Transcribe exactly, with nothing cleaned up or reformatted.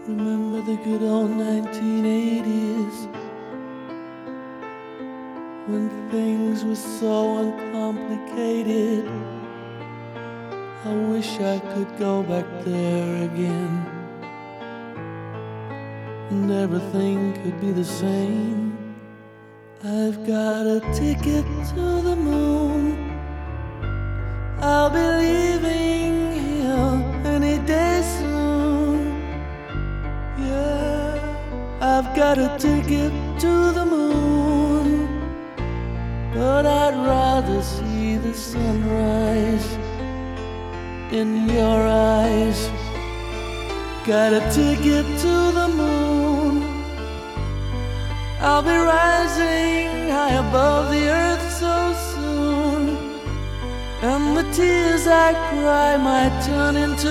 Remember the good old nineteen eighties, when things were so uncomplicated. I wish I could go back there again, and everything could be the same. I've got a ticket to the moon. I'll be leaving here any day soon. Yeah, I've got a ticket to the moon, but I'd rather see the sunrise in your eyes. Got a ticket to the moon. I'll be rising high above the earth so soon, and the tears I cry might turn into